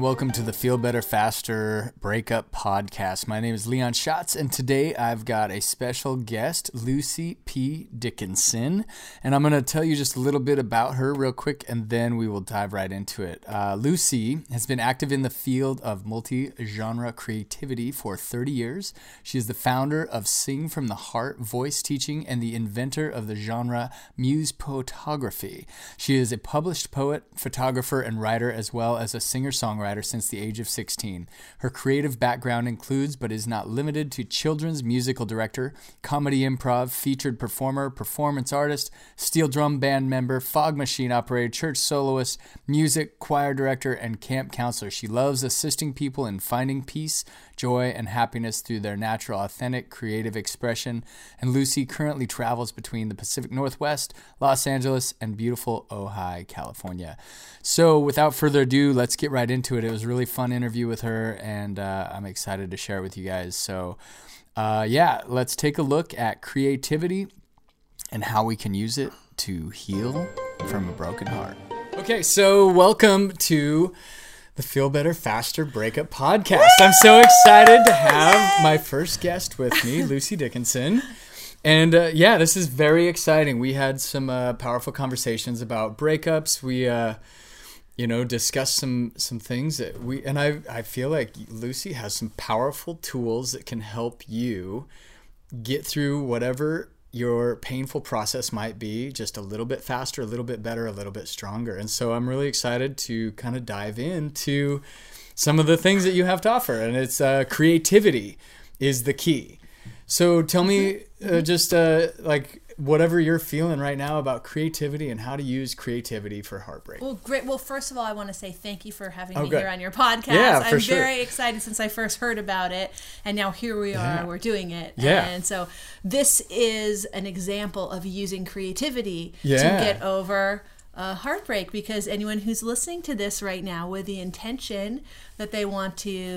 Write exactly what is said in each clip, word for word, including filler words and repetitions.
welcome to the Feel Better Faster Breakup Podcast. My name is Leon Schatz, and today I've got a special guest, Lucy P. Dickinson, and I'm going to tell you just a little bit about her real quick, and then we will dive right into it. Uh, Lucy has been active in the field of multi-genre creativity for thirty years. She is the founder of Sing from the Heart voice teaching and the inventor of the genre Muse Photography. She is a published poet, photographer, and writer, as well as a singer-songwriter since the age of sixteen. Her creative background includes, but is not limited to, children's musical director, comedy improv, featured performer, performance artist, steel drum band member, fog machine operator, church soloist, music, choir director, and camp counselor. She loves assisting people in finding peace, joy, and happiness through their natural, authentic, creative expression. And Lucy currently travels between the Pacific Northwest, Los Angeles, and beautiful Ojai, California. So without further ado, let's get right into it. It was a really fun interview with her, and uh, I'm excited to share it with you guys. So uh, yeah, let's take a look at creativity and how we can use it to heal from a broken heart. Okay, so welcome to the Feel Better Faster Breakup Podcast. I'm so excited to have my first guest with me, Lucy Dickinson. And uh, yeah, this is very exciting. We had some uh, powerful conversations about breakups. We, uh, you know, discussed some some things that we, and I I feel like Lucy has some powerful tools that can help you get through whatever your painful process might be just a little bit faster, a little bit better, a little bit stronger. And so I'm really excited to kind of dive into some of the things that you have to offer. And it's uh, creativity is the key. So tell me uh, just uh, like whatever you're feeling right now about creativity and how to use creativity for heartbreak. Well, great. Well, first of all, I want to say thank you for having oh, me good. here on your podcast. Yeah, for I'm sure. very excited since I first heard about it, and now here we are, Yeah. we're doing it. Yeah. And so this is an example of using creativity Yeah. to get over uh, heartbreak, because anyone who's listening to this right now with the intention that they want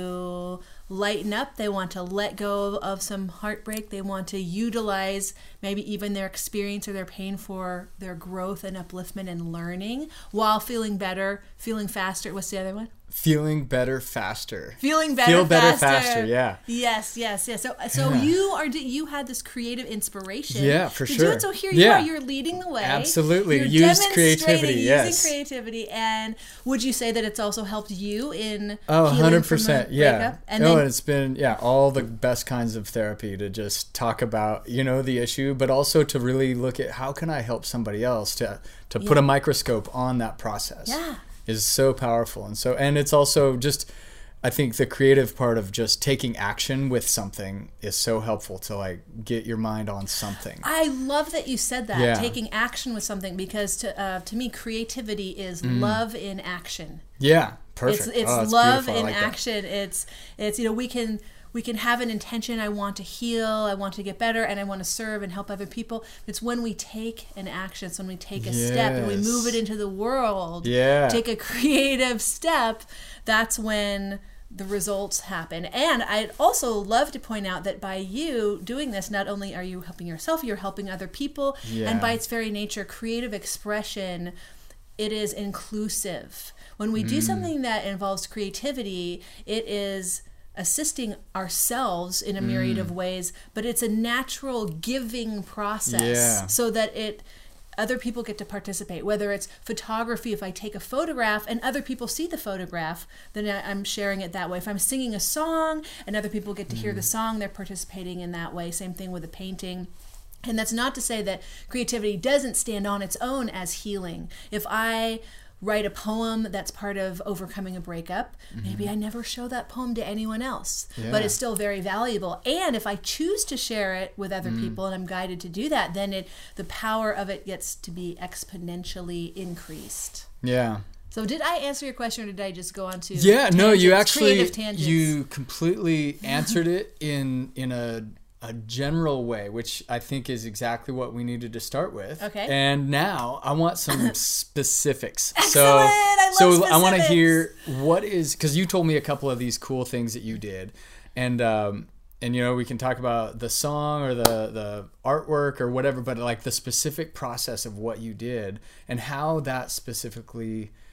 to lighten up, they want to let go of some heartbreak, they want to utilize maybe even their experience or their pain for their growth and upliftment and learning while feeling better, feeling faster. What's the other one? Feeling better faster. Feeling better, Feel better faster. faster, yeah. Yes, yes, yes. So, so Yeah. you are you had this creative inspiration. Yeah, for to sure. do it. So here you Yeah. are. You're leading the way. Absolutely. You're Use demonstrating creativity, Using yes. creativity, and would you say that it's also helped you in Oh, healing one hundred percent. from the Yeah. breakup? And no, then, and it's been, yeah, all the best kinds of therapy to just talk about, you know, the issue, but also to really look at how can I help somebody else to, to put Yeah. a microscope on that process. Yeah. Is so powerful. And so, and it's also just, I think the creative part of just taking action with something is so helpful to like get your mind on something. I love that you said that, Yeah. taking action with something, because to uh, to me, creativity is love in action. Yeah. Perfect. It's it's Oh, that's love beautiful. I in like that. action. It's it's you know we can we can have an intention. I want to heal. I want to get better, and I want to serve and help other people. It's when we take an action. It's when we take a step and we Yes. move it into the world. Yeah. Take a creative step. That's when the results happen. And I'd also love to point out that by you doing this, not only are you helping yourself, you're helping other people. Yeah. And by its very nature, creative expression, it is inclusive. When we do something that involves creativity, it is assisting ourselves in a myriad of ways, but it's a natural giving process Yeah. so that it other people get to participate. Whether it's photography, if I take a photograph and other people see the photograph, then I- I'm sharing it that way. If I'm singing a song and other people get to hear the song, they're participating in that way. Same thing with a painting. And that's not to say that creativity doesn't stand on its own as healing. If I write a poem that's part of overcoming a breakup, maybe I never show that poem to anyone else, Yeah. but it's still very valuable. And if I choose to share it with other people and I'm guided to do that, then it the power of it gets to be exponentially increased. Yeah. So did I answer your question, or did I just go on to Yeah, no, you tangents, actually creative tangents? you completely answered it in in a a general way, which I think is exactly what we needed to start with. Okay. And now I want some specifics. Excellent! So, I love so I want to specifics. hear what is, because you told me a couple of these cool things that you did, and um, and you know we can talk about the song or the the artwork or whatever, but like the specific process of what you did and how that specifically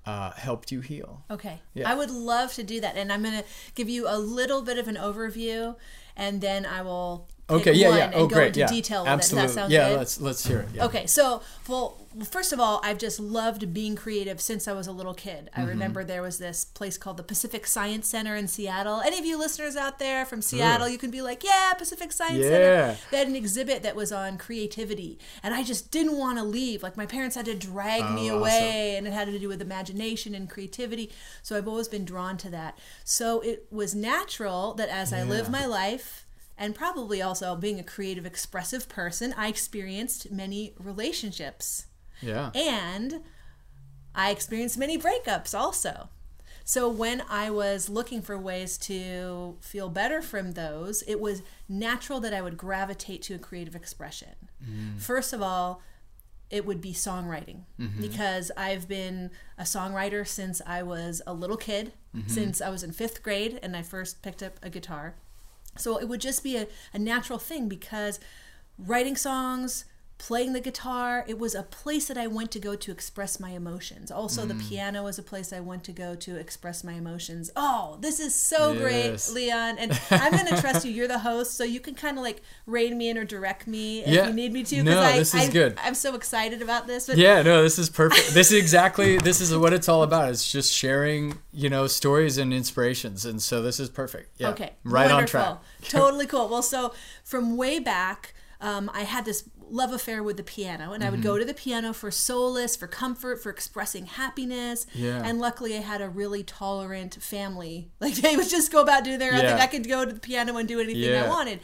uh, helped you heal. Okay. Yeah. I would love to do that. And I'm going to give you a little bit of an overview, and then I will pick okay, yeah, one yeah. and Oh, go great. into Yeah. detail with Absolutely. it. Does that sound yeah, good? let's let's hear it. Yeah. Okay, so, well, first of all, I've just loved being creative since I was a little kid. I mm-hmm. remember there was this place called the Pacific Science Center in Seattle. Any of you listeners out there from Seattle, Ooh. You can be like, yeah, Pacific Science yeah. Center. They had an exhibit that was on creativity, and I just didn't want to leave. Like, my parents had to drag oh, me away, awesome. And it had to do with imagination and creativity. So I've always been drawn to that. So it was natural that as yeah. I live my life, and probably also being a creative, expressive person, I experienced many relationships. Yeah. And I experienced many breakups also. So when I was looking for ways to feel better from those, it was natural that I would gravitate to a creative expression. Mm. First of all, it would be songwriting, mm-hmm. because I've been a songwriter since I was a little kid, mm-hmm. since I was in fifth grade and I first picked up a guitar. So it would just be a, a natural thing, because writing songs, playing the guitar, it was a place that I went to go to express my emotions. Also, mm. the piano was a place I went to go to express my emotions. Oh, this is so yes. great, Leon. And I'm going to trust you. You're the host, so you can kind of like rein me in or direct me if yeah. you need me to. No, I, this is I, good. I'm so excited about this. But yeah, no, this is perfect. This is exactly, this is what it's all about. It's just sharing, you know, stories and inspirations. And so this is perfect. Yeah. Okay. Right Wonderful. on track. Totally cool. Well, so from way back, um, I had this love affair with the piano, and I would mm-hmm. go to the piano for solace, for comfort, for expressing happiness. Yeah. And luckily I had a really tolerant family. Like, they would just go about doing their own yeah. thing. I could go to the piano and do anything yeah. I wanted.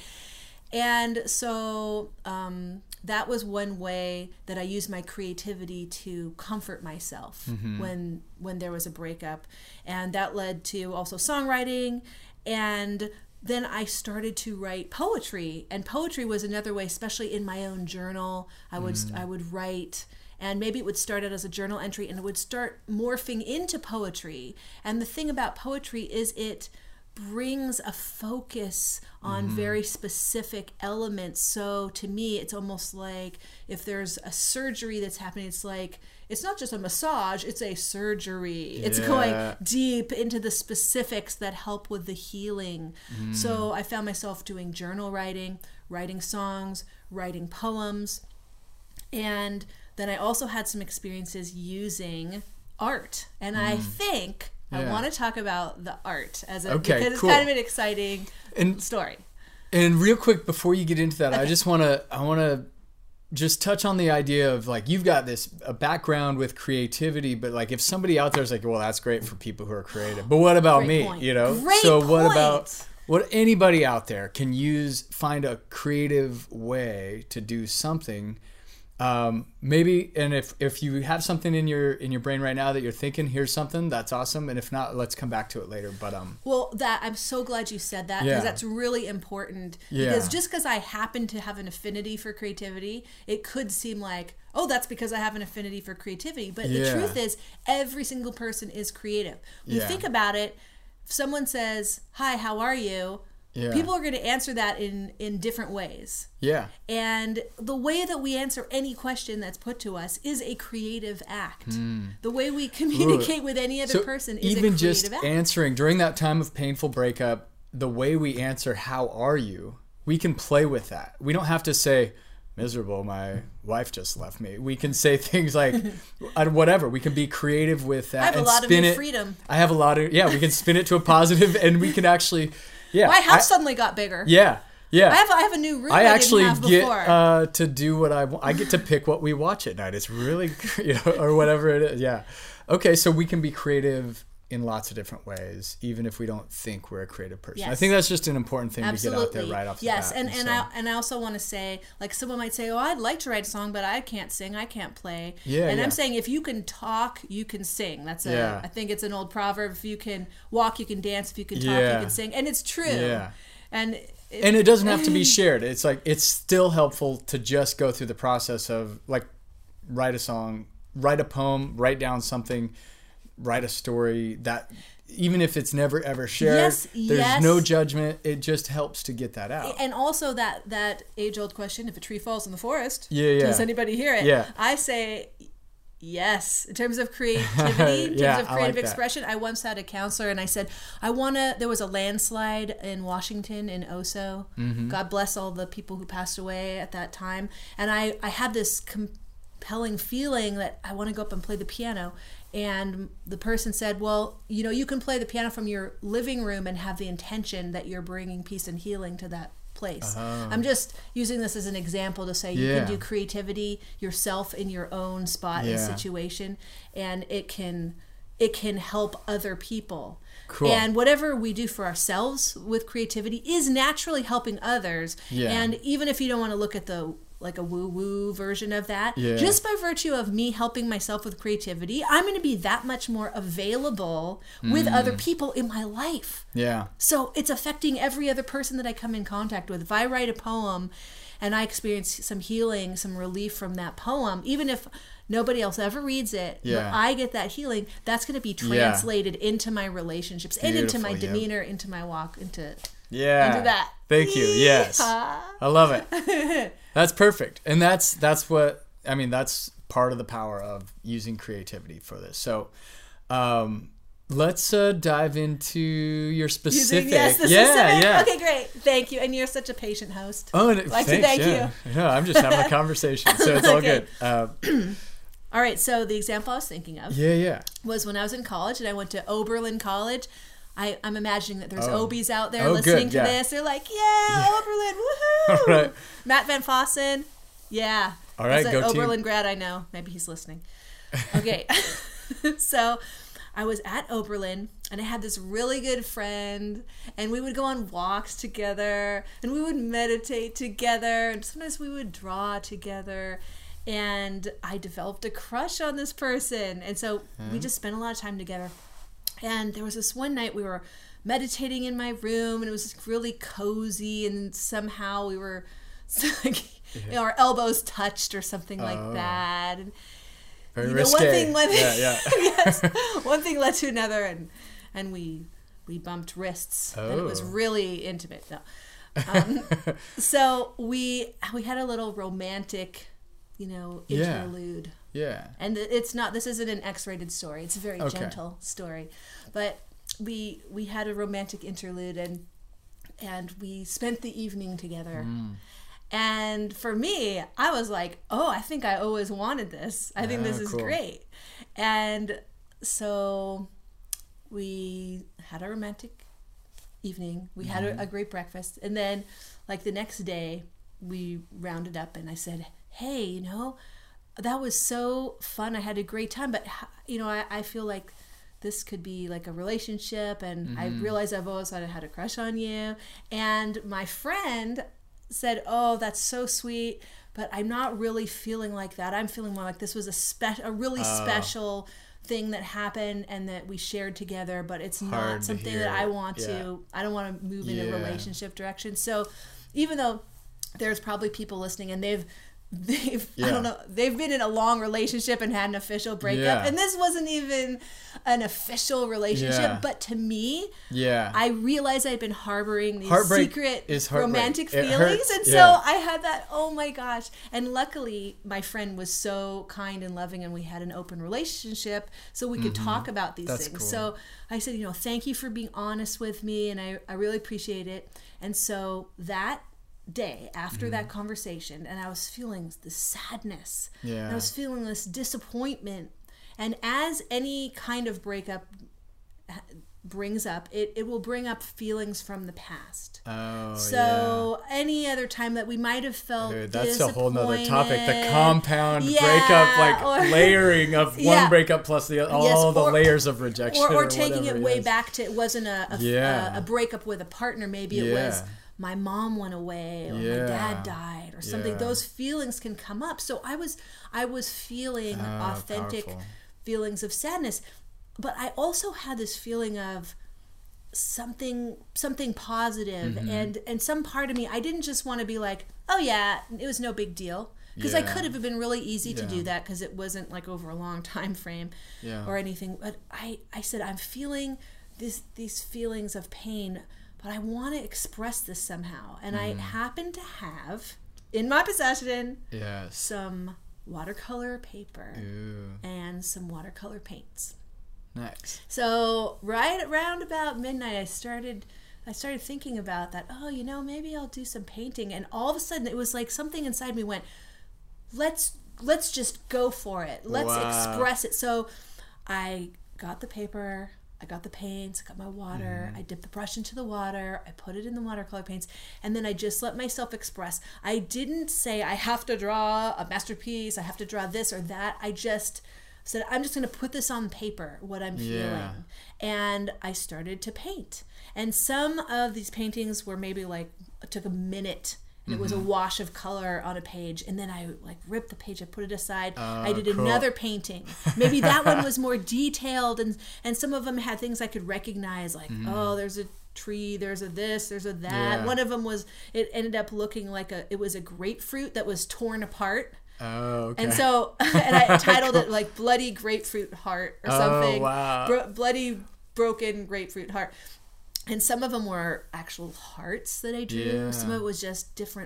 And so um, that was one way that I used my creativity to comfort myself mm-hmm. when when there was a breakup. And that led to also songwriting, and then I started to write poetry, and poetry was another way, especially in my own journal. I would mm. I would write, and maybe it would start out as a journal entry, and it would start morphing into poetry. And the thing about poetry is it brings a focus on mm-hmm. very specific elements. So to me, it's almost like if there's a surgery that's happening, it's like, it's not just a massage, it's a surgery. Yeah. It's going deep into the specifics that help with the healing. Mm. So I found myself doing journal writing, writing songs, writing poems. And then I also had some experiences using art. And mm. I think yeah. I want to talk about the art as a, okay, because cool. it's kind of an exciting and, story. And real quick, before you get into that, okay. I just want to, I want to just touch on the idea of like, you've got this a background with creativity, but like if somebody out there is like, well, that's great for people who are creative, but what about great me? Point. You know? Great so point. What about, what anybody out there can use, find a creative way to do something. Um, maybe, and if, if you have something in your, in your brain right now that you're thinking, here's something, that's awesome. And if not, let's come back to it later. But, um, well, that, I'm so glad you said that, because yeah. that's really important. Yeah. Because just because I happen to have an affinity for creativity, it could seem like, oh, that's because I have an affinity for creativity. But yeah. the truth is, every single person is creative. When yeah. you think about it, if someone says, hi, how are you? Yeah. People are going to answer that in, in different ways. Yeah. And the way that we answer any question that's put to us is a creative act. Mm. The way we communicate Ooh. with any other so person is a even creative just act. Answering during that time of painful breakup, the way we answer, how are you? We can play with that. We don't have to say, miserable, my wife just left me. We can say things like whatever. We can be creative with that. I have and a lot spin of new it. freedom. I have a lot of, yeah, we can spin it to a positive, and we can actually, yeah. My house I, suddenly got bigger. Yeah. Yeah. I have, I have a new room I, I actually didn't have get before. uh, to do what I want. I get to pick what we watch at night. It's really, you know, or whatever it is. Yeah. Okay. So we can be creative in lots of different ways, even if we don't think we're a creative person. Yes. I think that's just an important thing Absolutely. to get out there right off the yes. bat. Yes, and, and, so. I, and I also want to say, like, someone might say, oh, I'd like to write a song, but I can't sing, I can't play. Yeah, and yeah. I'm saying, if you can talk, you can sing. That's a, yeah. I think it's an old proverb. If you can walk, you can dance. If you can talk, yeah. you can sing. And it's true. Yeah. And it, and it doesn't have to be shared. It's like, it's still helpful to just go through the process of, like, write a song, write a poem, write down something, write a story that... Even if it's never ever shared, yes, there's yes. no judgment. It just helps to get that out. And also that that age old question: if a tree falls in the forest, yeah, yeah. does anybody hear it? Yeah. I say, Yes. In terms of creativity, in terms Yeah, of I creative like that. expression, I once had a counselor and I said, I want to, there was a landslide in Washington, in Oso. Mm-hmm. God bless all the people who passed away at that time. And I, I had this compelling feeling that I want to go up and play the piano. And the person said, well, you know, you can play the piano from your living room and have the intention that you're bringing peace and healing to that place. Oh. I'm just using this as an example to say you Yeah. can do creativity yourself in your own spot and Yeah. situation, and it can it can help other people. Cool. And whatever we do for ourselves with creativity is naturally helping others. Yeah. And even if you don't want to look at the like a woo-woo version of that, Yeah. just by virtue of me helping myself with creativity, I'm going to be that much more available with Mm. other people in my life. Yeah. So it's affecting every other person that I come in contact with. If I write a poem and I experience some healing, some relief from that poem, even if nobody else ever reads it, Yeah. but I get that healing, that's going to be translated into my relationships and into my Beautiful, yep. demeanor, into my walk, into Yeah. into that. Thank you. Yes. Yeehaw. I love it. That's perfect. And that's that's what I mean, that's part of the power of using creativity for this. So um let's uh, dive into your specific. Using, yes, the yeah, specific. yeah. Okay, great. Thank you. And you're such a patient host. Oh, I'd like thanks, to thank yeah. you. No, I'm just having a conversation, so it's all Okay. good. Uh, All right, so the example I was thinking of yeah, yeah. was when I was in college and I went to Oberlin College. I, I'm imagining that there's Oh. O Bs out there Oh, listening good, to yeah. this. They're like, yeah, Oberlin, woohoo! All right. Matt Van Fossen, yeah. All right, That's an go team. Oberlin grad I know. Maybe he's listening. Okay, so I was at Oberlin and I had this really good friend and we would go on walks together and we would meditate together and sometimes we would draw together. And I developed a crush on this person. And so we just spent a lot of time together. And there was this one night we were meditating in my room and it was really cozy and somehow we were like, you know, our elbows touched or something like Oh. that. And Very you know, risque. one thing led yeah, yeah. yes, one thing led to another and and we we bumped wrists and it was Oh. really intimate. No. Um, so we we had a little romantic, you know, Yeah. interlude. Yeah. And it's not, this isn't an X-rated story. It's a very Okay. gentle story. But we we had a romantic interlude and and we spent the evening together. Mm. And for me, I was like, oh, I think I always wanted this. I think Ah, this is cool. great. And so we had a romantic evening. We had Mm-hmm. a, a great breakfast. And then like the next day, we rounded up and I said, hey, you know, that was so fun. I had a great time. But, you know, I, I feel like this could be like a relationship. And I Mm-hmm. realized I've always had, had a crush on you. And my friend said, oh, that's so sweet. But I'm not really feeling like that. I'm feeling more like this was a spe- a really Oh. special thing that happened and that we shared together, but it's Hard not to something hear. that I want Yeah. to, I don't want to move in Yeah. a relationship direction. So even though there's probably people listening and they've, they've, I Yeah. don't know, they've been in a long relationship and had an official breakup. Yeah. And this wasn't even an official relationship, Yeah. but to me, Yeah. I realized I'd been harboring these Heartbreak secret is heartbreak. romantic It feelings. hurts, And so yeah. I had that, oh my gosh. And luckily, my friend was so kind and loving and we had an open relationship so we could talk about these Mm-hmm. That's things. cool. So I said, you know, thank you for being honest with me and I, I really appreciate it. And so that day after Mm-hmm. that conversation, and I was feeling this sadness. Yeah. And I was feeling this disappointment. And as any kind of breakup brings up, it, it will bring up feelings from the past. Oh, So any other time that we might have felt Dude, that's a whole nother topic. The disappointed. compound Yeah, breakup, like or- layering of one Yeah. breakup plus the all Yes, the or- layers of rejection, or, or taking whatever, it way yes. back to it wasn't a a, Yeah. a, a breakup with a partner. Maybe it was Yeah. my mom went away or Yeah. my dad died or something. Yeah. Those feelings can come up. So I was I was feeling Ah, authentic powerful. feelings of sadness, but I also had this feeling of something something positive Mm-hmm. and and some part of me, I didn't just want to be like, oh yeah, it was no big deal, because I Yeah. could have been really easy to Yeah. do that because it wasn't like over a long time frame Yeah. or anything. But I I said I'm feeling this these feelings of pain, but I want to express this somehow. And Mm-hmm. I happen to have in my possession Yes. some watercolor paper, Ooh. and some watercolor paints. Nice. So right around about midnight, I started I started thinking about that. Oh, you know, maybe I'll do some painting. And all of a sudden, it was like something inside me went, let's let's just go for it. Let's Wow. express it. So I got the paper, I got the paints, I got my water, Mm-hmm. I dipped the brush into the water, I put it in the watercolor paints, and then I just let myself express. I didn't say I have to draw a masterpiece, I have to draw this or that. I just said, I'm just going to put this on paper, what I'm Yeah. feeling. And I started to paint. And some of these paintings were maybe like, it took a minute. And it was a wash of color on a page, and then I like ripped the page, I put it aside. Oh, I did cool. another painting. Maybe that one was more detailed, and and some of them had things I could recognize, like oh, there's a tree, there's a this, there's a that. Yeah. One of them was, it ended up looking like a, it was a grapefruit that was torn apart. Oh, okay. And so, and I titled it like Bloody Grapefruit Heart or Oh, something. wow. Bro- bloody Broken Grapefruit Heart. And some of them were actual hearts that I drew. Yeah. Some of it was just different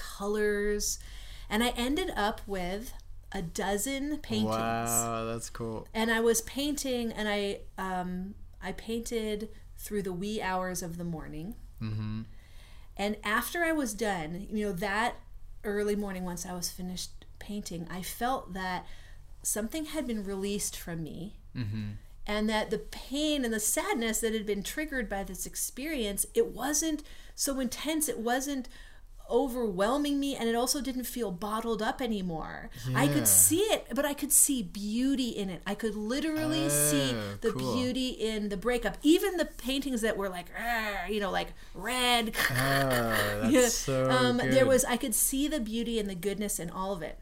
colors. And I ended up with a dozen paintings. Wow, that's cool. And I was painting, and I um, I painted through the wee hours of the morning. Mm-hmm. And after I was done, you know, that early morning, once I was finished painting, I felt that something had been released from me. Mm-hmm. And that the pain and the sadness that had been triggered by this experience, it wasn't so intense. It wasn't overwhelming me, and it also didn't feel bottled up anymore. I Yeah. could see it, but I could see beauty in it. I could literally see Oh, the cool. beauty in the breakup. Even the paintings that were like, "Arr," you know, like red. Oh, that's Yeah. so um, good. There was, I could see the beauty and the goodness in all of it.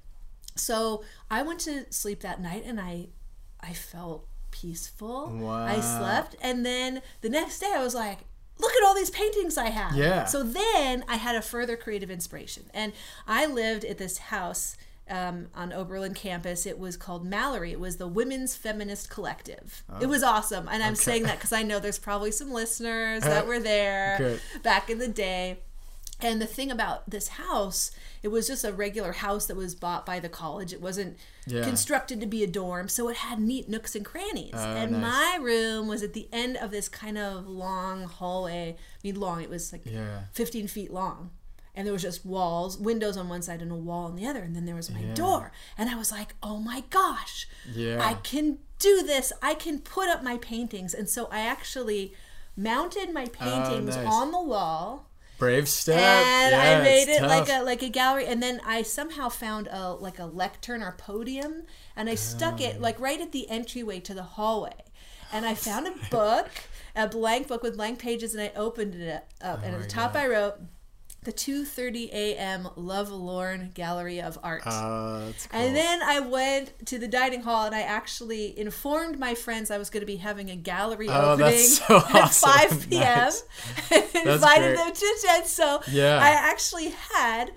So I went to sleep that night, and I, I felt peaceful. Wow. I slept, and then the next day I was like, look at all these paintings I have. Yeah. So then I had a further creative inspiration, and I lived at this house um, on Oberlin campus. It was called Mallory. It was the Women's Feminist Collective. It was awesome, and I'm Okay. saying that because I know there's probably some listeners that were there Good. back in the day. And the thing about this house, it was just a regular house that was bought by the college. It wasn't Yeah. constructed to be a dorm, so it had neat nooks and crannies. Oh, and nice. my room was at the end of this kind of long hallway. I mean, long. It was like Yeah. fifteen feet long. And there was just walls, windows on one side and a wall on the other. And then there was my Yeah. door. And I was like, oh my gosh, Yeah. I can do this. I can put up my paintings. And so I actually mounted my paintings nice. on the wall. Brave step. And yeah, I made it's it like tough. a like a gallery, and then I somehow found a like a lectern or podium, and I stuck Oh. it like right at the entryway to the hallway. And I found a book, a blank book with blank pages, and I opened it up. and at Oh my the top God. I wrote, "The two thirty a.m. Lovelorn Gallery of Art." Oh, that's cool. And then I went to the dining hall, and I actually informed my friends I was going to be having a gallery Oh, opening that's so at awesome. five p.m. Nice. and invited great. them to attend. So Yeah. I actually had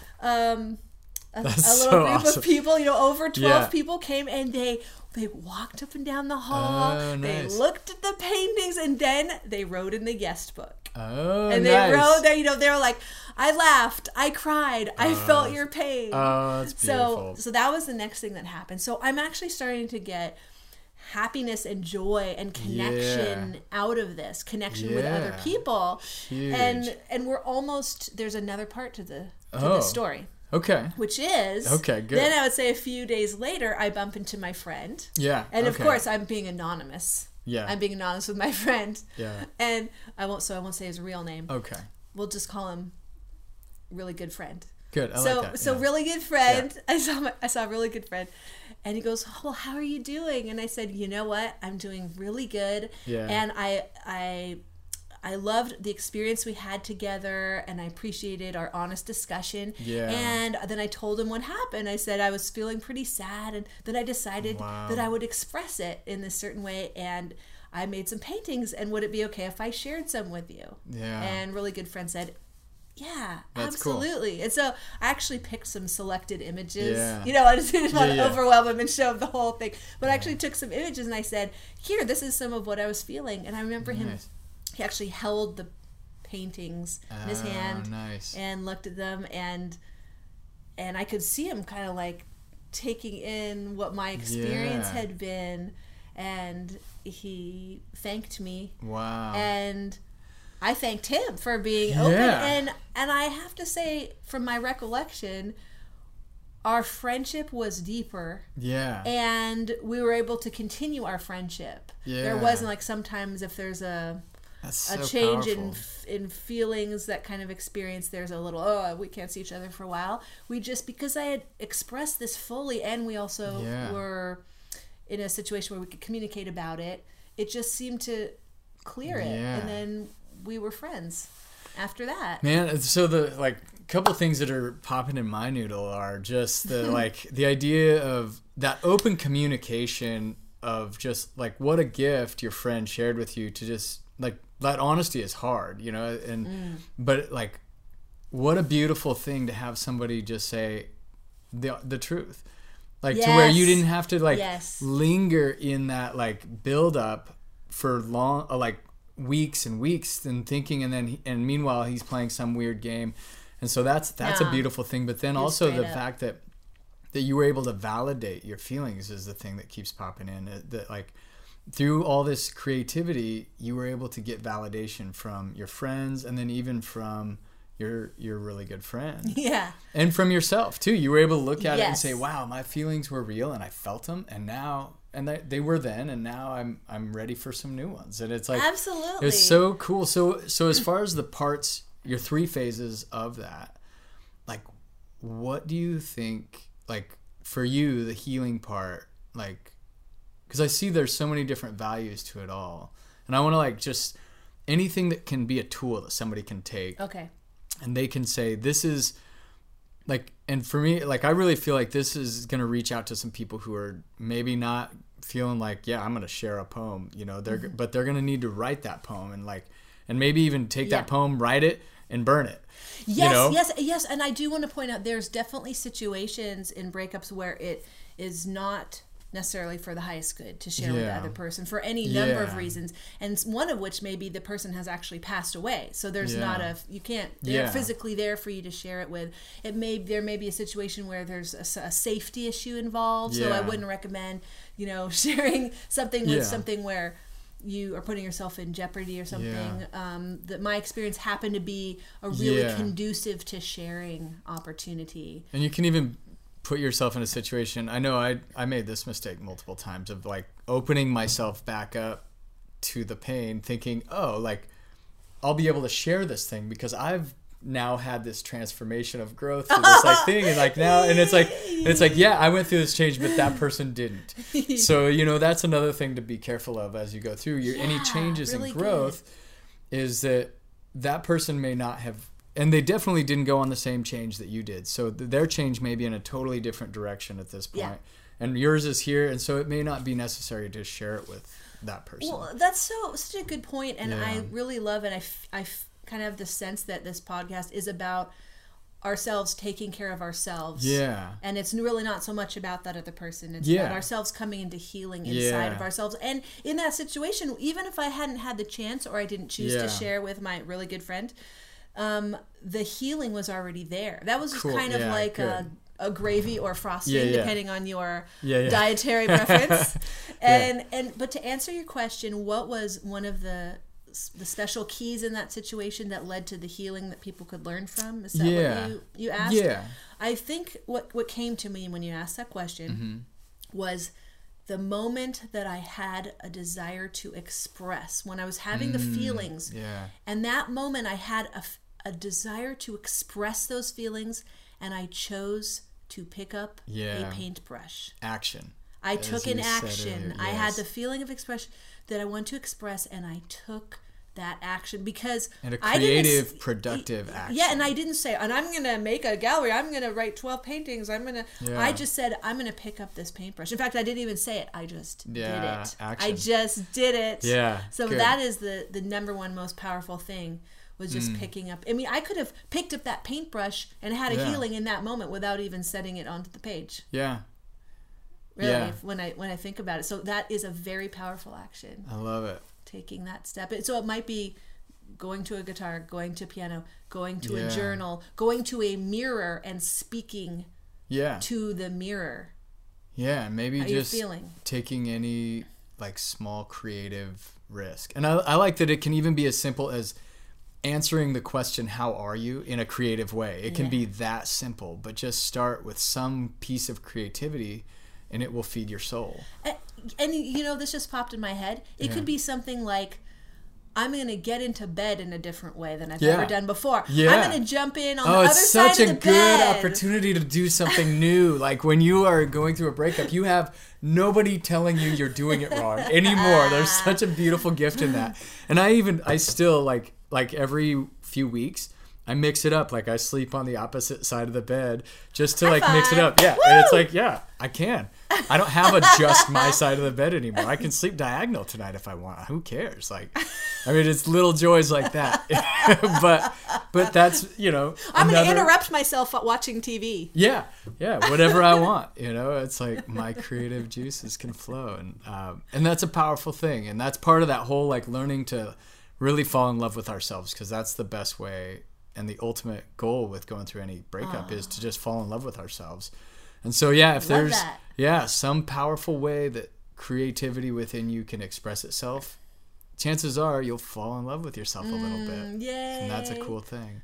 um, a, a little That's so group awesome. of people. You know, over twelve Yeah. people came, and they they walked up and down the hall. Oh, They nice. looked at the paintings, and then they wrote in the guest book. Oh, And they nice. wrote there, you know, they were like, I laughed, I cried, I felt your pain. Oh, that's beautiful. So, so that was the next thing that happened. So I'm actually starting to get happiness and joy and connection Yeah. out of this, connection with other Yeah. people. Huge. And and we're almost, there's another part to the to Oh. the story, Okay. which is, Okay, good. then I would say a few days later, I bump into my friend. Yeah. And of okay. course, I'm being anonymous. Yeah. I'm being anonymous with my friend. Yeah. And I won't, so I won't say his real name. Okay. We'll just call him really good friend. Good. I so like that. so yeah. really good friend. I saw my, I saw a really good friend, and he goes, "Well, how are you doing?" And I said, "You know what? I'm doing really good." Yeah. And I I I loved the experience we had together, and I appreciated our honest discussion. Yeah. And then I told him what happened. I said I was feeling pretty sad, and then I decided Wow. that I would express it in this certain way, and I made some paintings, and would it be okay if I shared some with you? Yeah. And really good friend said, yeah, That's cool. absolutely. And so I actually picked some selected images. Yeah. You know, I just didn't want Yeah, to yeah. overwhelm him and show him the whole thing. But I actually took some images, and I said, here, this is some of what I was feeling. And I remember him, Nice. he actually held the paintings in his Oh, hand nice. and looked at them, and and I could see him kind of like taking in what my experience Yeah. had been, and he thanked me. Wow. And I thanked him for being Yeah. open. And and I have to say, from my recollection, our friendship was deeper. Yeah. And we were able to continue our friendship. Yeah. There wasn't like sometimes if there's a That's so a change in powerful. in feelings, that kind of experience, there's a little, oh, we can't see each other for a while. We just, because I had expressed this fully, and we also Yeah. were in a situation where we could communicate about it, it just seemed to clear it. Yeah. And then we were friends after that. Man, so the like couple things that are popping in my noodle are just the like the idea of that open communication of just like what a gift your friend shared with you, to just like that honesty is hard, you know, and Mm. but like what a beautiful thing to have somebody just say the the truth. Like to where you Yes. didn't have to like Yes. linger in that like build up for long uh, like weeks and weeks and thinking, and then he, and meanwhile he's playing some weird game. And so that's that's Yeah. a beautiful thing, but then He was also the straight up. fact that that you were able to validate your feelings is the thing that keeps popping in. That, that like through all this creativity you were able to get validation from your friends, and then even from your your really good friend. Yeah. And from yourself too. You were able to look at it and Yes. say, wow, my feelings were real and I felt them, and now and they, they were then, and now I'm I'm ready for some new ones. And it's like Absolutely. it's so cool. So so as far as the parts, your three phases of that, like what do you think, like for you, the healing part, like, because I see there's so many different values to it all, and I want to like just anything that can be a tool that somebody can take Okay. and they can say this is like, and for me, like I really feel like this is going to reach out to some people who are maybe not feeling like, yeah, I'm going to share a poem, you know, they're Mm-hmm. but they're going to need to write that poem, and like and maybe even take Yeah. that poem, write it and burn it. Yes, you know? yes, yes. And I do want to point out there's definitely situations in breakups where it is not necessarily for the highest good to share with the Yeah. other person for any number of Yeah. reasons, and one of which maybe the person has actually passed away, so there's Yeah. not a you can't they're Yeah. physically there for you to share it with. It may there may be a situation where there's a, s- a safety issue involved, so I Yeah. wouldn't recommend, you know, sharing something with Yeah. something where you are putting yourself in jeopardy or something. Yeah. Um, that my experience happened to be a really Yeah. conducive to sharing opportunity. And you can even put yourself in a situation. I know I I made this mistake multiple times of like opening myself back up to the pain, thinking, oh, like I'll be able to share this thing because I've now had this transformation of growth through this like thing, and like now, and it's like and it's like yeah, I went through this change, but that person didn't. So you know that's another thing to be careful of as you go through your any Yeah, changes really in growth, is that that person may not have. And they definitely didn't go on the same change that you did. So th- their change may be in a totally different direction at this point. Yeah. And yours is here. And so it may not be necessary to share it with that person. Well, that's so such a good point, and I Yeah. really love it. I, f- I f- kind of have the sense that this podcast is about ourselves taking care of ourselves. Yeah. And it's really not so much about that other person. It's Yeah. about ourselves coming into healing inside Yeah. of ourselves. And in that situation, even if I hadn't had the chance or I didn't choose Yeah. to share with my really good friend, um, the healing was already there. That was just Cool. kind of Yeah, like a, good. a gravy or frosting, Yeah, yeah. depending on your Yeah, yeah. dietary preference. And and but to answer your question, what was one of the the special keys in that situation that led to the healing that people could learn from? Is that Yeah. what you, you asked? Yeah. I think what what came to me when you asked that question Mm-hmm. was the moment that I had a desire to express, when I was having the feelings. Mm, Yeah. And that moment I had a, f- a desire to express those feelings, and I chose to pick up Yeah. a paintbrush. Action. I As took you an said action. earlier, I had yes. the feeling of expression that I want to express, and I took that action because And a I didn't creative, s- productive action. Yeah, and I didn't say, and I'm gonna make a gallery. I'm gonna write twelve paintings. I'm gonna. Yeah. I just said I'm gonna pick up this paintbrush. In fact, I didn't even say it. I just Yeah, did it. I action. just did it. Yeah, So good. that is the the number one most powerful thing, was just Mm. picking up. I mean, I could have picked up that paintbrush and had a Yeah. healing in that moment without even setting it onto the page. Yeah. Really, Yeah. if- when I when I think about it. So that is a very powerful action, I love it. taking that step. It- So it might be going to a guitar, going to piano, going to Yeah. a journal, going to a mirror and speaking Yeah. to the mirror. Yeah, maybe how just you're feeling. taking any like small creative risk. And I, I like that it can even be as simple as answering the question, how are you, in a creative way. It can Yeah. be that simple, but just start with some piece of creativity and it will feed your soul. And, and you know, this just popped in my head. It Yeah. could be something like, I'm going to get into bed in a different way than I've Yeah. ever done before. Yeah. I'm going to jump in on Oh, the other it's side such of a the good bed. opportunity to do something new. Like when you are going through a breakup, you have nobody telling you you're doing it wrong anymore. There's such a beautiful gift in that. And I even, I still like, like every few weeks, I mix it up. Like I sleep on the opposite side of the bed just to High like mix it five. up. Yeah. Woo! And it's like, yeah, I can. I don't have a just my side of the bed anymore. I can sleep diagonal tonight if I want. Who cares? Like, I mean, it's little joys like that. but, but that's, you know, I'm going to another- interrupt myself watching T V. yeah, yeah, whatever I want, you know. It's like my creative juices can flow, and um, and that's a powerful thing, and that's part of that whole like learning to really fall in love with ourselves, because that's the best way, and the ultimate goal with going through any breakup is to just fall in love with ourselves. And so yeah, if Love there's that. yeah some powerful way that creativity within you can express itself, chances are you'll fall in love with yourself a little bit, Yay. and that's a cool thing.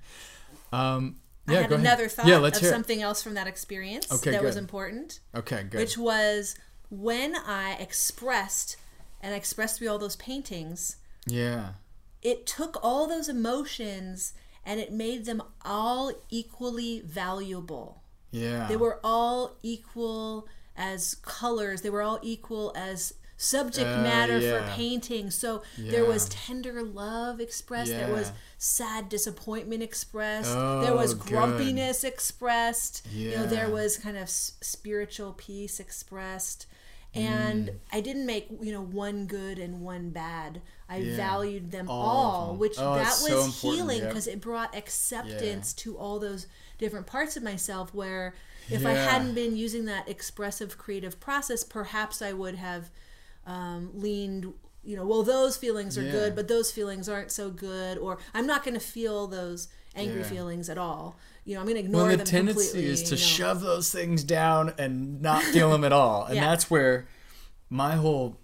Um, I yeah, had go ahead. another thought yeah, let's of hear it. something else from that experience Okay, that was good. important, Okay, good. which was when I expressed and I expressed through all those paintings, Yeah. it took all those emotions and it made them all equally valuable. Yeah. They were all equal as colors. They were all equal as subject Uh, matter yeah. for painting. So there was Yeah. tender love expressed. There was Yeah. sad disappointment expressed. Oh, there was good. grumpiness expressed. You know, there Yeah. was kind of s- spiritual peace expressed. And Mm. I didn't make, you know, one good and one bad. I Yeah. valued them All all, of them. which Oh, that it's was so important, healing yep. because it brought acceptance to all those different parts of myself, where if I Yeah. hadn't been using that expressive creative process, perhaps I would have um, leaned, you know, well, those feelings are Yeah. good, but those feelings aren't so good, or I'm not going to feel those angry Yeah. feelings at all. You know, I'm going to ignore Well, the them tendency completely. is to you know. shove those things down and not feel them at all. And Yeah. that's where my whole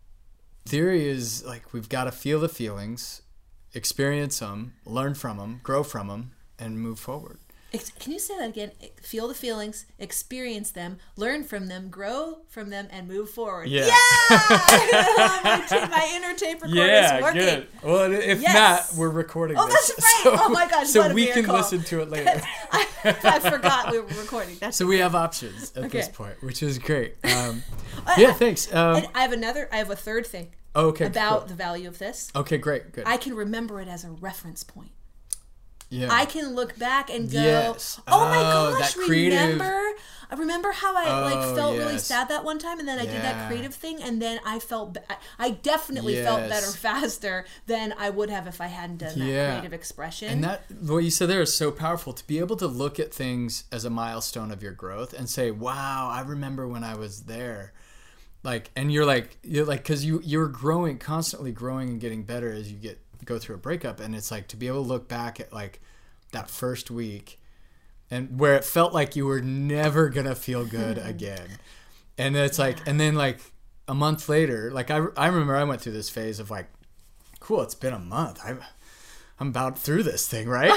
theory is like, we've got to feel the feelings, experience them, learn from them, grow from them, and move forward. Ex- Can you say that again? Feel the feelings, experience them, learn from them, grow from them, and move forward. Yeah. my, ta- my inner tape recorder is working. Well, if Yes. not, we're recording Oh, this. that's right. Oh my gosh, So what a we can miracle. listen to it later. I, I forgot we were recording. That's So we have options at this Okay. point, which is great. Um, yeah, thanks. Um, And I have another. I have a third thing okay, about cool. the value of this. Okay, great, good. I can remember it as a reference point. yeah. I can look back and go, Yes. "Oh my Oh, gosh, that creative- remember? I remember how I Oh, like felt really yes. sad that one time, and then I did that Yeah. creative thing, and then I felt, be- I- I definitely felt Yes. better faster than I would have if I hadn't done that Yeah. creative expression." And that, what you said there is so powerful, to be able to look at things as a milestone of your growth and say, wow, I remember when I was there. Like, and you're like, you're like, cause you, you're growing, constantly growing and getting better as you get, go through a breakup. And it's like, to be able to look back at like that first week and where it felt like you were never going to feel good again. And it's like, and then like a month later, like I, I remember I went through this phase of like, cool, it's been a month. I'm, I'm about through this thing, right?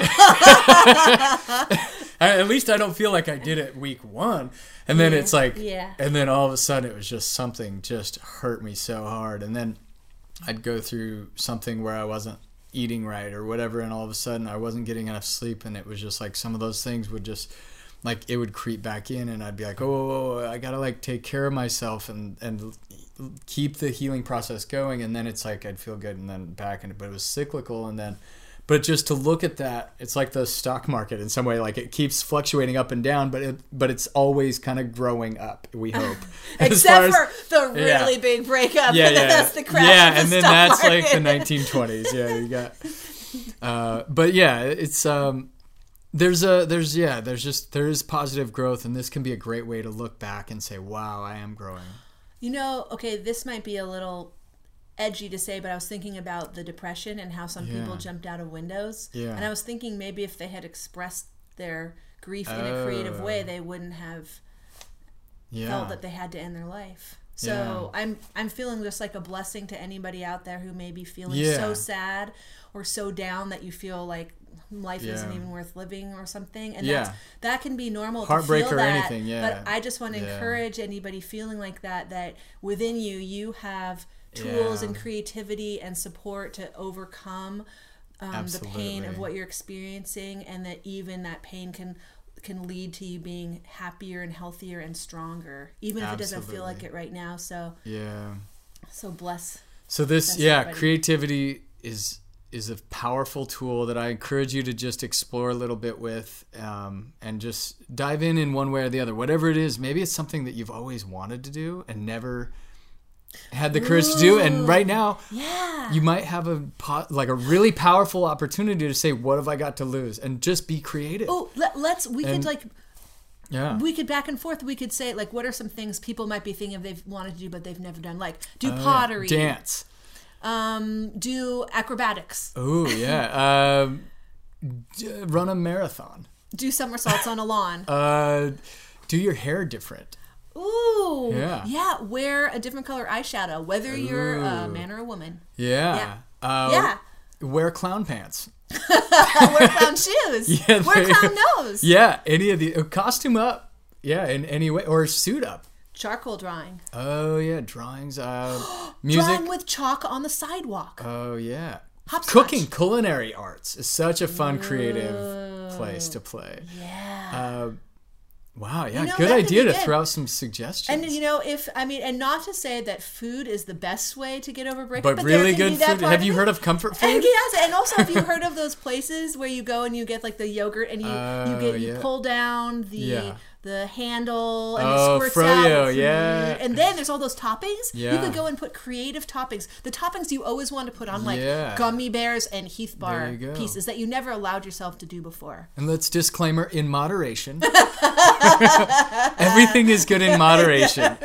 At least I don't feel like I did it week one. And then Yeah, it's like, yeah. and then all of a sudden it was just something just hurt me so hard. And then I'd go through something where I wasn't eating right or whatever, and all of a sudden I wasn't getting enough sleep, and it was just like some of those things would just like, it would creep back in, and I'd be like, oh, I gotta like take care of myself and and keep the healing process going. And then it's like I'd feel good and then back, and but it was cyclical. And then but just to look at that, it's like the stock market in some way, like it keeps fluctuating up and down, but it but it's always kind of growing up, we hope. As Except far for as- the really yeah. big breakup, yeah, and then yeah. that's the crash yeah, of the and then stock that's market. like the nineteen twenties. Yeah, you got. Uh, but yeah, it's um, there's a there's yeah there's just there is positive growth, and this can be a great way to look back and say, wow, I am growing. You know, okay, this might be a little edgy to say, but I was thinking about the depression and how some Yeah. people jumped out of windows. Yeah. And I was thinking maybe if they had expressed their grief in a creative Oh. way, they wouldn't have yeah. felt that they had to end their life. So yeah. I'm I'm feeling just like a blessing to anybody out there who may be feeling yeah. so sad or so down that you feel like life yeah. isn't even worth living or something. And yeah. that's, that can be normal Heartbreak to feel or that. anything, yeah. But I just want to yeah. encourage anybody feeling like that, that within you, you have tools yeah. and creativity and support to overcome um, the pain of what you're experiencing, and that even that pain can can lead to you being happier and healthier and stronger, even if Absolutely. It doesn't feel like it right now. So yeah, so bless. So this bless yeah, everybody. Creativity is is a powerful tool that I encourage you to just explore a little bit with, um, and just dive in in one way or the other, whatever it is. Maybe it's something that you've always wanted to do and never had the courage Ooh, to do, and right now yeah. you might have a like a really powerful opportunity to say, what have I got to lose, and just be creative. Oh, let, let's we and, could like yeah we could back and forth. We could say, like, what are some things people might be thinking of they've wanted to do but they've never done, like do uh, pottery, dance, um do acrobatics. Oh yeah. um run a marathon, do somersaults on a lawn, uh do your hair different. Ooh, yeah. yeah. Wear a different color eyeshadow, whether Ooh. You're a man or a woman. Yeah. Yeah. Uh, yeah. Wear clown pants. Wear clown shoes. Yeah, wear clown nose. Yeah. Any of the uh, costume up. Yeah. In any way, or suit up. Charcoal drawing. Oh yeah, drawings. Uh, music. Drawing with chalk on the sidewalk. Oh yeah. Hopscotch. Cooking, culinary arts is such a fun, creative Ooh. Place to play. Yeah. Uh, Wow, yeah, you know, good idea to good. throw out some suggestions. And you know, if I mean, and not to say that food is the best way to get over breakup, but, but really good food. Have you of heard of comfort food? And yes, and also have you heard of those places where you go and you get like the yogurt and you uh, you get you yeah. pull down the yeah. the handle and oh, it squirts froyo, out, yeah. and then there's all those toppings. Yeah. You could go and put creative toppings, the toppings you always want to put on, like yeah. gummy bears and Heath bar pieces that you never allowed yourself to do before. And let's disclaimer, in moderation. Everything is good in moderation.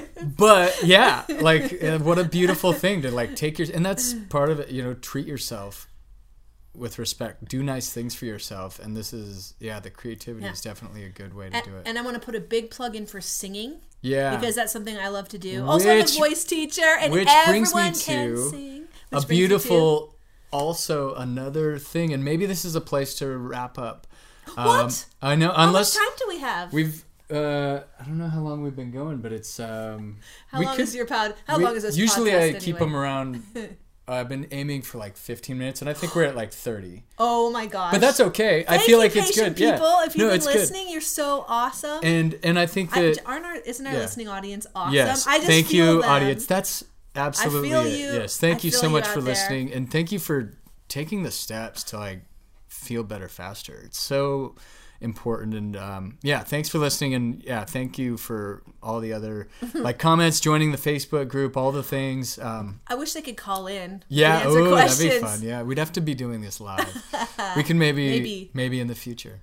But yeah, like uh, what a beautiful thing to like take your, and that's part of it, you know, treat yourself with respect, do nice things for yourself. And this is, yeah, the creativity yeah. is definitely a good way to and, do it. And I want to put a big plug in for singing. Yeah. Because that's something I love to do. Which, also, I'm a voice teacher, and which everyone brings me can to sing. A beautiful, also another thing, and maybe this is a place to wrap up. What? Um, I know, unless... How much time do we have? We've... Uh, I don't know how long we've been going, but it's... Um, how long could, is your pod? How we, long is this usually podcast I anyway? keep them around... Uh, I've been aiming for like fifteen minutes, and I think we're at like thirty. Oh my gosh! But that's okay. Thank I feel you, like it's good. People, yeah. if you've no, been listening, good. You're so awesome. And and I think that I, aren't our, isn't our yeah. listening audience awesome? Yes. I just thank feel you, them. audience. That's absolutely I feel it. you. Yes. Thank I you feel so you much out for there. listening, and thank you for taking the steps to like feel better faster. It's so important. And um, yeah, thanks for listening, and yeah, thank you for all the other like comments, joining the Facebook group, all the things. Um, I wish they could call in. Yeah, answer oh, questions. That'd be fun. Yeah, we'd have to be doing this live. We can maybe maybe, maybe in the future.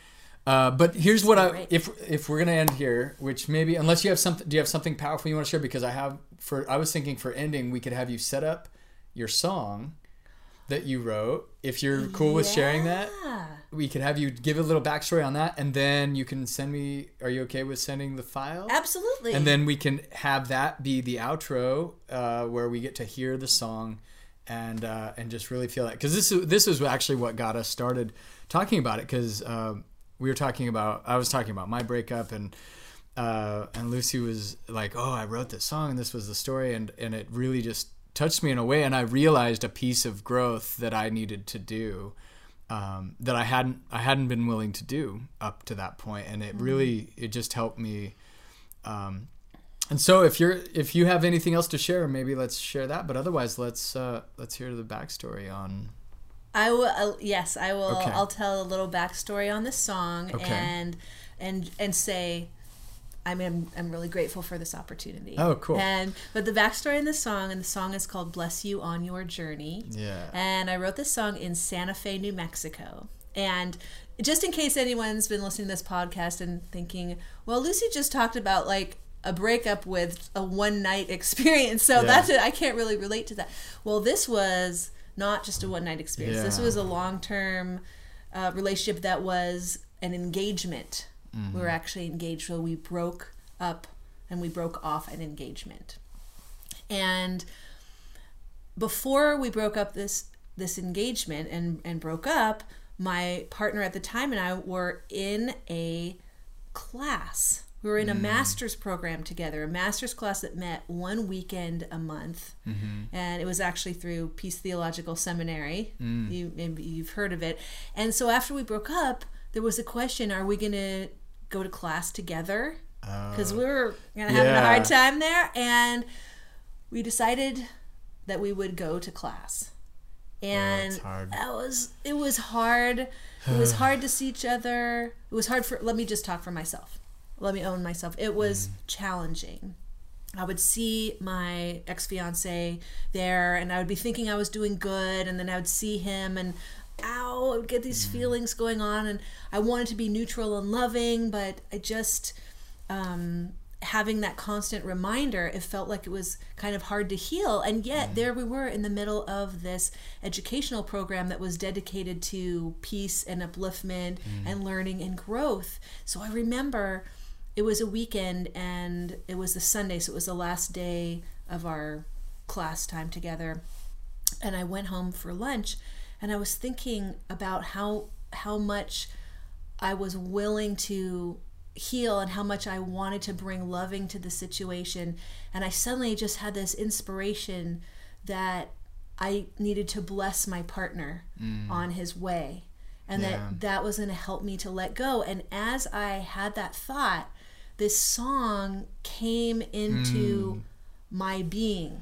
Uh, but here's what I great. if if we're gonna end here, which maybe unless you have something, do you have something powerful you want to share? Because I have for I was thinking for ending, we could have you set up your song that you wrote. If you're cool with yeah. sharing that, we could have you give a little backstory on that, and then you can send me. Are you okay with sending the file? Absolutely. And then we can have that be the outro, uh, where we get to hear the song, and uh, and just really feel that, because this is this is actually what got us started talking about it, because um, we were talking about I was talking about my breakup, and uh, and Lucy was like, oh, I wrote this song, and this was the story, and and it really just touched me in a way, and I realized a piece of growth that I needed to do, um, that I hadn't I hadn't been willing to do up to that point, and it really it just helped me. Um, and so if you're if you have anything else to share, maybe let's share that. But otherwise, let's uh, let's hear the backstory on. I will. Uh, yes, I will. Okay. I'll tell a little backstory on this song, okay. and and and say. I mean, I'm, I'm really grateful for this opportunity. Oh, cool. And but the backstory in the song, and the song is called "Bless You on Your Journey." Yeah. And I wrote this song in Santa Fe, New Mexico. And just in case anyone's been listening to this podcast and thinking, well, Lucy just talked about like a breakup with a one night experience, so yeah. that's it. I can't really relate to that. Well, this was not just a one night experience. Yeah. This was a long term uh, relationship that was an engagement. Mm-hmm. We were actually engaged, so we broke up and we broke off an engagement. And before we broke up this this engagement and, and broke up, my partner at the time and I were in a class. We were in a mm. master's program together, a master's class that met one weekend a month. Mm-hmm. And it was actually through Peace Theological Seminary. Mm. You, maybe you've heard of it. And so after we broke up, there was a question, are we going to go to class together? Because uh, we were going to have yeah. a hard time there. And we decided that we would go to class. And oh, that was, it was hard. It was hard to see each other. It was hard for, let me just talk for myself. Let me own myself. It was mm. challenging. I would see my ex-fiance there and I would be thinking I was doing good, and then I would see him and ow, I would get these mm. feelings going on, and I wanted to be neutral and loving, but I just, um, having that constant reminder, it felt like it was kind of hard to heal. And yet mm. there we were in the middle of this educational program that was dedicated to peace and upliftment mm. and learning and growth. So I remember it was a weekend and it was the Sunday, so it was the last day of our class time together. And I went home for lunch and I was thinking about how how much I was willing to heal and how much I wanted to bring loving to the situation. And I suddenly just had this inspiration that I needed to bless my partner mm. on his way, and yeah. that that was going to help me to let go. And as I had that thought, this song came into mm. my being,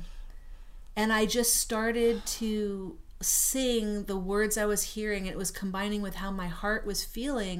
and I just started to sing the words I was hearing. It was combining with how my heart was feeling.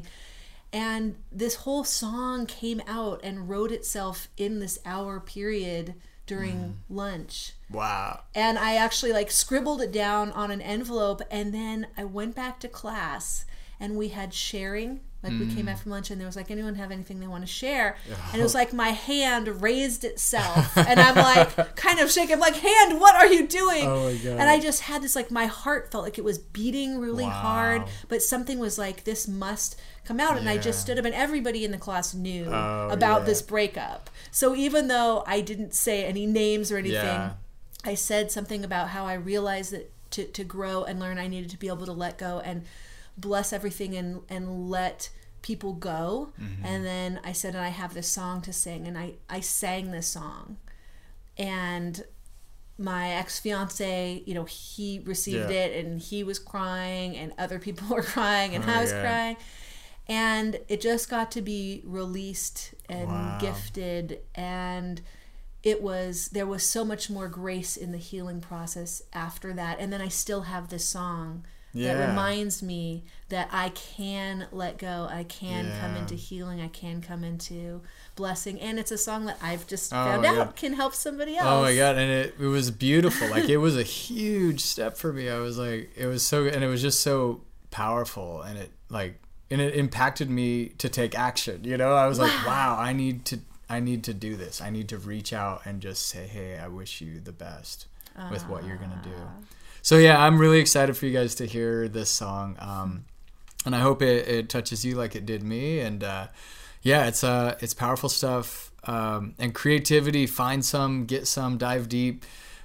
And this whole song came out and wrote itself in this hour period during mm. lunch. Wow. And I actually like scribbled it down on an envelope, and then I went back to class and we had sharing. Like mm. we came back from lunch and there was like, anyone have anything they want to share? Oh. And it was like my hand raised itself and I'm like kind of shaking, I'm like, hand, what are you doing? Oh my God. And I just had this, like, my heart felt like it was beating really wow. hard, but something was like, this must come out. And yeah. I just stood up, and everybody in the class knew oh, about yeah. this breakup. So even though I didn't say any names or anything, yeah. I said something about how I realized that to, to grow and learn, I needed to be able to let go and bless everything and, and let people go. Mm-hmm. And then I said, and I have this song to sing. And I, I sang this song. And my ex-fiance, you know, he received yeah. it, and he was crying, and other people were crying, and oh, I was yeah. crying. And it just got to be released and wow. gifted. And it was, there was so much more grace in the healing process after that. And then I still have this song yeah. that reminds me that I can let go. I can yeah. come into healing. I can come into blessing. And it's a song that I've just oh, found out God. can help somebody else. Oh my God. And it, it was beautiful. Like, it was a huge step for me. I was like, it was so, and it was just so powerful. And it like, and it impacted me to take action. You know, I was wow. like, wow, I need to, I need to do this. I need to reach out and just say, hey, I wish you the best uh, with what you're going to do. So yeah, I'm really excited for you guys to hear this song. Um, and I hope it, it touches you like it did me. And uh, yeah, it's uh, it's powerful stuff. Um, and creativity, find some, get some, dive deep.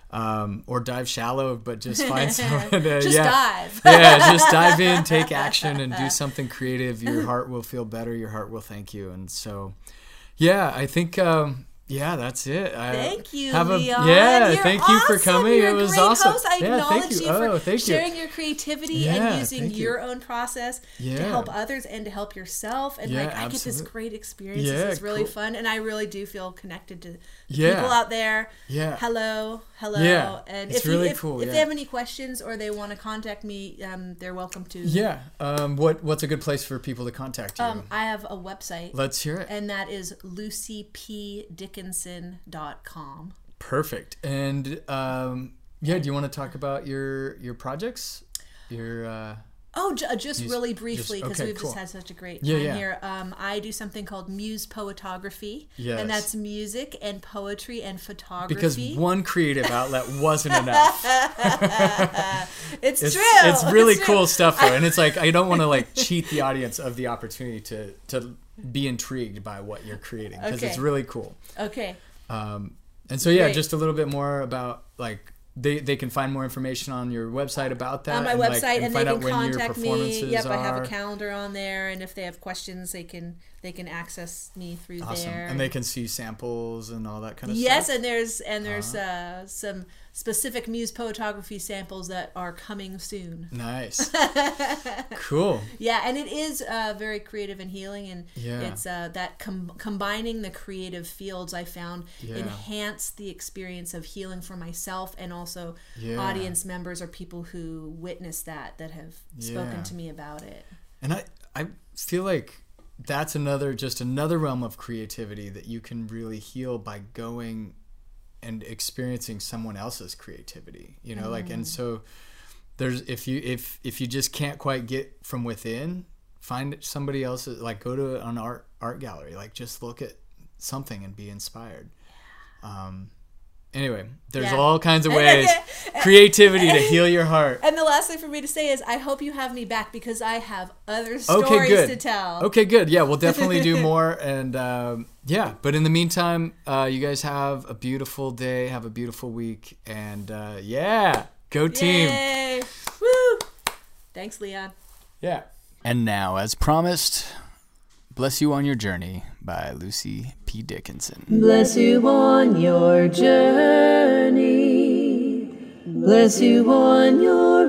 Um, or dive shallow, but just find someone. Uh, just yeah. dive. yeah, just dive in, take action, and do something creative. Your heart will feel better. Your heart will thank you. And so, yeah, I think, um, yeah, that's it. I thank you, have a, Leon. Yeah, You're thank awesome. you for coming. You're it was a great awesome. Host. I yeah, acknowledge thank you, you for oh, thank sharing you. your creativity yeah, and using your you. own process yeah. to help others and to help yourself. And yeah, like, I absolutely. get this great experience. Yeah, this is really cool. fun, and I really do feel connected to yeah. people out there. Yeah. Hello, hello. Yeah. And it's if really you, if, cool. if yeah. they have any questions or they want to contact me, um, they're welcome to. Yeah. Um, what What's a good place for people to contact you? Um, I have a website. Let's hear it. And that is lucy p dickinson dot com. Perfect. And um, yeah, do you want to talk about your your projects? Your uh, oh, j- just you, really briefly, because okay, we've cool. just had such a great time yeah, yeah. here. Um, I do something called Muse Poetography, yes. and that's music and poetry and photography. Because one creative outlet wasn't enough. it's, it's true. It's really it's cool true. stuff, though, and it's like I don't want to like cheat the audience of the opportunity to to be intrigued by what you're creating because Okay. it's really cool. Okay. Um, and so yeah, Great. just a little bit more about like they, they can find more information on your website about that. On my and, website, like, and, and they find can out when your contact me. performances Yep, I have are. a calendar on there, and if they have questions, they can they can access me through Awesome. there. And they can see samples and all that kind of Yes, stuff. and there's and there's uh, some specific Muse photography samples that are coming soon. Nice. Cool. Yeah, and it is uh, very creative and healing, and Yeah. it's uh, that com- combining the creative fields I found Yeah. enhance the experience of healing for myself and also Yeah. audience members or people who witness that that have spoken Yeah. to me about it. And I, I feel like that's another just another realm of creativity that you can really heal by going and experiencing someone else's creativity, you know, mm. like, and so there's, if you, if, if you just can't quite get from within, find somebody else's, like go to an art, art gallery, like just look at something and be inspired. Um, Anyway, there's Yeah. all kinds of ways, creativity to heal your heart. And the last thing for me to say is I hope you have me back because I have other stories Okay, good. to tell. Okay, good. Yeah, we'll definitely do more. And um, yeah, but in the meantime, uh, you guys have a beautiful day, have a beautiful week. And uh, yeah, go team. Yay. Woo. Thanks, Leon. Yeah. And now, as promised, Bless You on Your Journey by Lucy P. Dickinson. Bless you on your journey. Bless you on your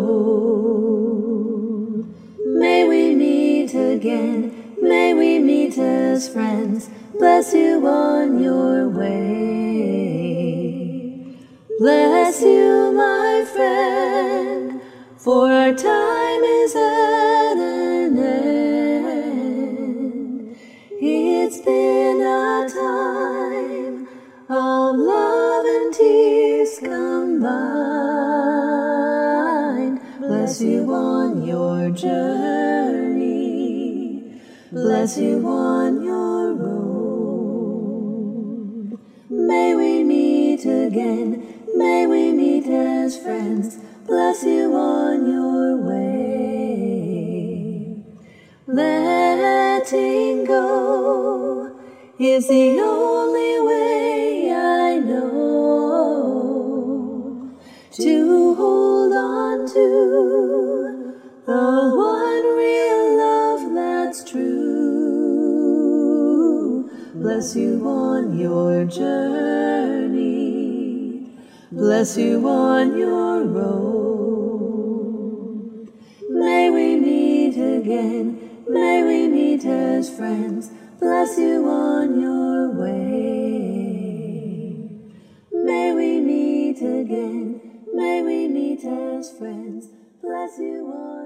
road. May we meet again. May we meet as friends. Bless you on your way. Bless you, my friend, for our time is at an end. It's been a time of love and tears combined. Bless you on your journey. Bless you on your road. May we meet again. May we meet as friends. Bless you on your way. Letting go is the only way I know to hold on to the one real love that's true. Bless you on your journey. Bless you on your road. May we meet again. May we meet as friends. Bless you on your way. May we meet again. May we meet as friends. Bless you on